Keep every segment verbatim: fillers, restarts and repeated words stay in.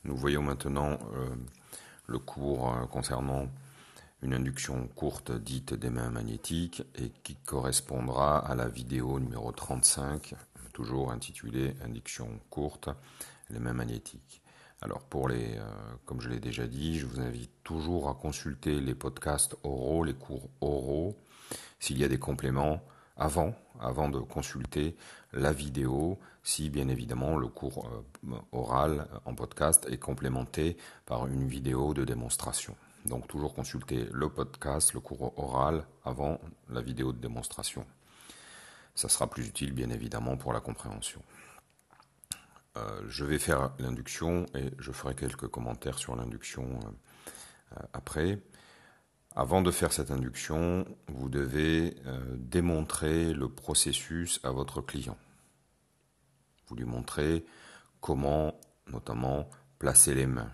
Nous voyons maintenant euh, le cours euh, concernant une induction courte dite des mains magnétiques et qui correspondra à la vidéo numéro trente-cinq, toujours intitulée Induction courte, les mains magnétiques. Alors pour les, euh, comme je l'ai déjà dit, je vous invite toujours à consulter les podcasts oraux, les cours oraux, s'il y a des compléments avant, avant de consulter la vidéo, si bien évidemment le cours euh, oral en podcast est complémenté par une vidéo de démonstration. Donc toujours consulter le podcast, le cours oral avant la vidéo de démonstration. Ça sera plus utile bien évidemment pour la compréhension. Euh, je vais faire l'induction et je ferai quelques commentaires sur l'induction euh, après. Avant de faire cette induction, vous devez euh, démontrer le processus à votre client. Vous lui montrez comment, notamment, placer les mains.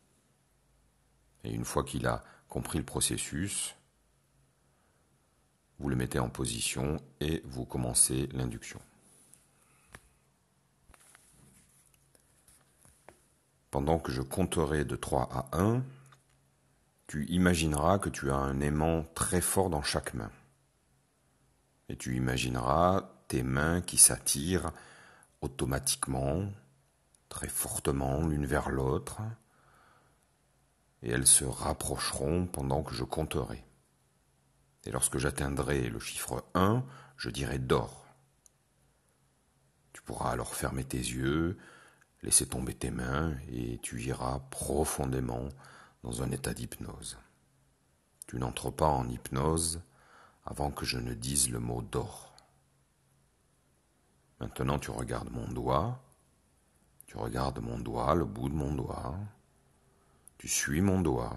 Et une fois qu'il a compris le processus, vous le mettez en position et vous commencez l'induction. Pendant que je compterai de trois à un, tu imagineras que tu as un aimant très fort dans chaque main. Et tu imagineras tes mains qui s'attirent automatiquement, très fortement l'une vers l'autre, et elles se rapprocheront pendant que je compterai. Et lorsque j'atteindrai le chiffre un, je dirai dors. Tu pourras alors fermer tes yeux, laisser tomber tes mains, et tu iras profondément dans un état d'hypnose. Tu n'entres pas en hypnose avant que je ne dise le mot dors. Maintenant, tu regardes mon doigt, tu regardes mon doigt, le bout de mon doigt, tu suis mon doigt,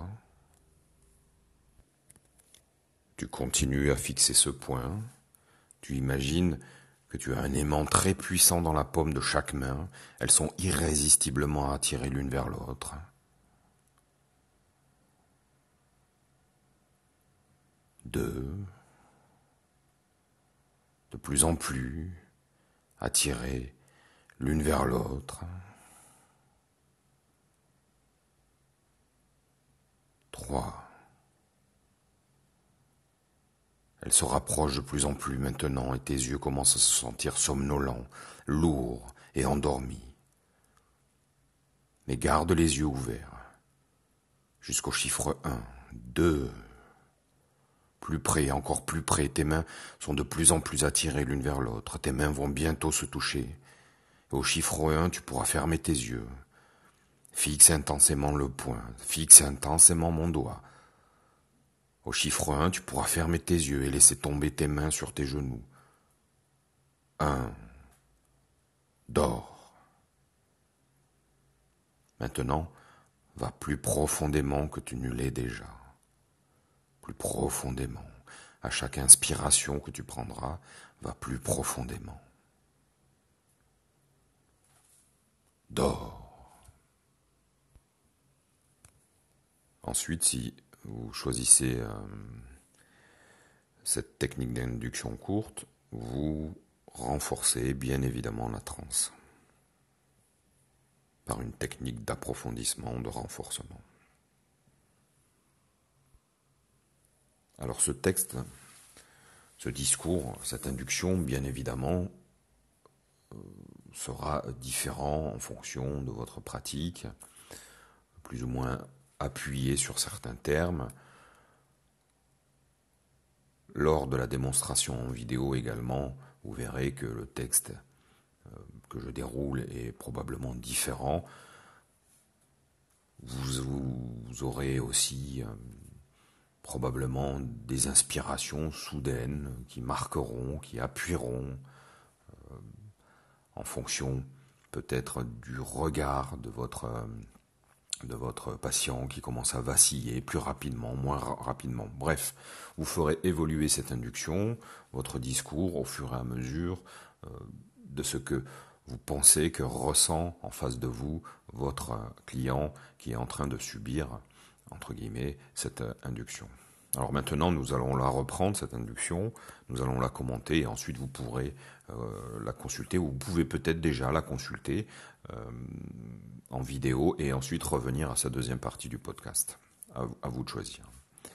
tu continues à fixer ce point, tu imagines que tu as un aimant très puissant dans la paume de chaque main, elles sont irrésistiblement attirées l'une vers l'autre. Deux, de plus en plus, attirées l'une vers l'autre. Trois. Elle se rapproche de plus en plus maintenant et tes yeux commencent à se sentir somnolents, lourds et endormis. Mais garde les yeux ouverts jusqu'au chiffre un, deux. Plus près, encore plus près, tes mains sont de plus en plus attirées l'une vers l'autre. Tes mains vont bientôt se toucher. Et au chiffre un, tu pourras fermer tes yeux. Fixe intensément le poing, fixe intensément mon doigt. Au chiffre un, tu pourras fermer tes yeux et laisser tomber tes mains sur tes genoux. Un. Dors. Maintenant, va plus profondément que tu ne l'es déjà. Plus profondément. À chaque inspiration que tu prendras, va plus profondément. Dors. Ensuite, si vous choisissez euh, cette technique d'induction courte, vous renforcez bien évidemment la transe par une technique d'approfondissement, de renforcement. Alors ce texte, ce discours, cette induction, bien évidemment, euh, sera différent en fonction de votre pratique, plus ou moins appuyé sur certains termes. Lors de la démonstration en vidéo également, vous verrez que le texte euh, que je déroule est probablement différent. Vous, vous aurez aussi euh, probablement des inspirations soudaines qui marqueront, qui appuieront euh, en fonction peut-être du regard de votre, euh, de votre patient qui commence à vaciller plus rapidement, moins ra- rapidement. Bref, vous ferez évoluer cette induction, votre discours au fur et à mesure euh, de ce que vous pensez que ressent en face de vous votre client qui est en train de subir, entre guillemets, cette induction. Alors maintenant, nous allons la reprendre, cette induction, nous allons la commenter et ensuite vous pourrez euh, la consulter, ou vous pouvez peut-être déjà la consulter euh, en vidéo et ensuite revenir à sa deuxième partie du podcast. À, à vous de choisir.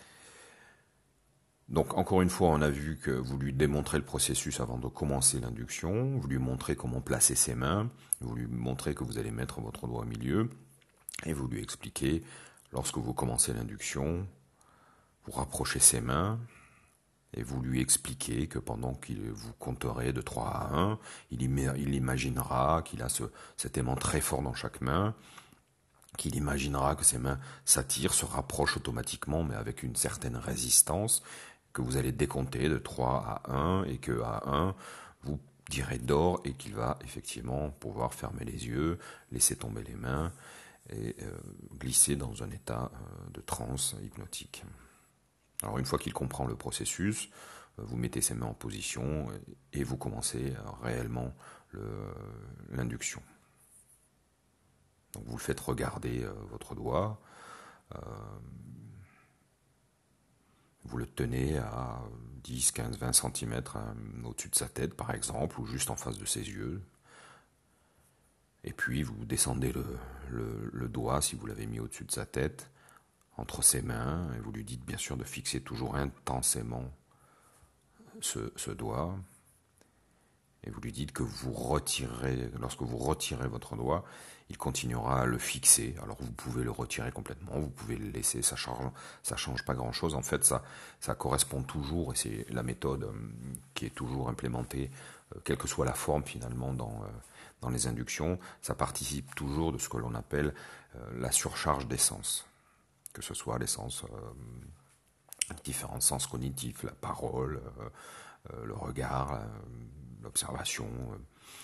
Donc encore une fois, on a vu que vous lui démontrez le processus avant de commencer l'induction, vous lui montrez comment placer ses mains, vous lui montrez que vous allez mettre votre doigt au milieu, et vous lui expliquez, lorsque vous commencez l'induction, vous rapprochez ses mains, et vous lui expliquez que pendant qu'il vous compterez de trois à un, il, il imaginera qu'il a ce, cet aimant très fort dans chaque main, qu'il imaginera que ses mains s'attirent, se rapprochent automatiquement, mais avec une certaine résistance, que vous allez décompter de trois à un, et que à un, vous direz d'or, et qu'il va effectivement pouvoir fermer les yeux, laisser tomber les mains, et euh, glisser dans un état euh, de transe hypnotique. Alors une fois qu'il comprend le processus, vous mettez ses mains en position et vous commencez réellement l'induction. Donc vous le faites regarder euh, votre doigt, euh, vous le tenez à dix, quinze, vingt centimètres euh, au-dessus de sa tête par exemple, ou juste en face de ses yeux. Et puis vous descendez le, le, le doigt, si vous l'avez mis au-dessus de sa tête, entre ses mains, et vous lui dites bien sûr de fixer toujours intensément ce, ce doigt, et vous lui dites que vous retirez, lorsque vous retirez votre doigt, il continuera à le fixer. Alors vous pouvez le retirer complètement, vous pouvez le laisser, ça change, ça change pas grand chose. En fait, ça, ça correspond toujours, et c'est la méthode qui est toujours implémentée, quelle que soit la forme finalement dans, dans les inductions, ça participe toujours de ce que l'on appelle la surcharge des sens. Que ce soit les sens, euh, différents sens cognitifs, la parole, euh, euh, le regard, euh, l'observation, euh,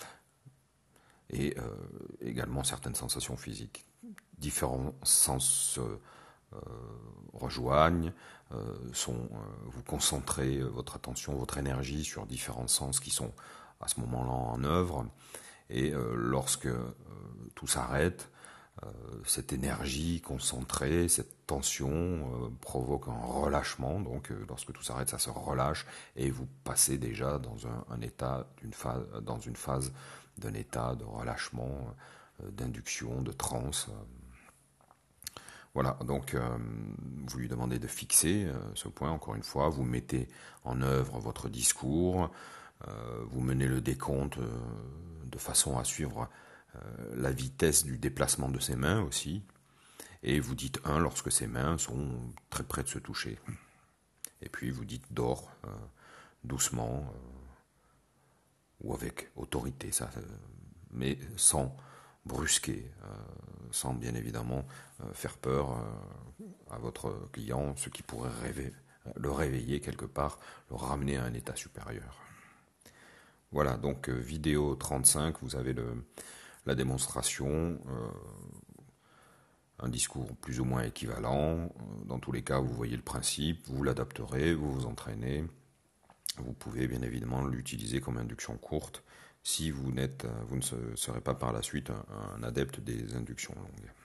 et euh, également certaines sensations physiques. Différents sens euh, euh, rejoignent, euh, sont, euh, vous concentrez votre attention, votre énergie sur différents sens qui sont à ce moment-là en œuvre, et euh, lorsque euh, tout s'arrête, Euh, cette énergie concentrée, cette tension euh, provoque un relâchement. Donc, euh, lorsque tout s'arrête, ça se relâche et vous passez déjà dans un, un état, d'une phase, dans une phase d'un état de relâchement, euh, d'induction, de transe. Voilà. Donc, euh, vous lui demandez de fixer euh, ce point. Encore une fois, vous mettez en œuvre votre discours, euh, vous menez le décompte euh, de façon à suivre Euh, la vitesse du déplacement de ses mains aussi, et vous dites un lorsque ses mains sont très près de se toucher. Et puis vous dites d'or, euh, doucement, euh, ou avec autorité, ça, euh, mais sans brusquer, euh, sans bien évidemment euh, faire peur euh, à votre client, ce qui pourrait rêver, le réveiller quelque part, le ramener à un état supérieur. Voilà, donc euh, vidéo trente-cinq, vous avez le la démonstration, euh, un discours plus ou moins équivalent. Dans tous les cas, vous voyez le principe, vous l'adapterez, vous vous entraînez. Vous pouvez bien évidemment l'utiliser comme induction courte si vous, n'êtes, vous ne serez pas par la suite un, un adepte des inductions longues.